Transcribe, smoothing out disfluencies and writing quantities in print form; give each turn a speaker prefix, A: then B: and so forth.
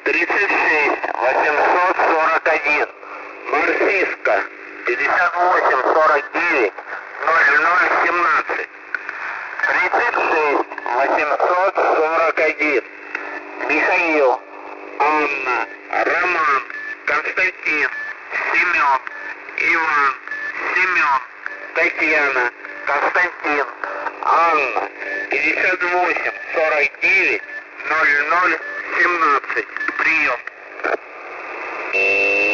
A: 36 841. Марсиска 58 49 0017. 36 841. Михаил, Анна, Роман, Константин, Семен, Иван, Семен, Татьяна, Константин, Анна, 58 49 0017. Прием.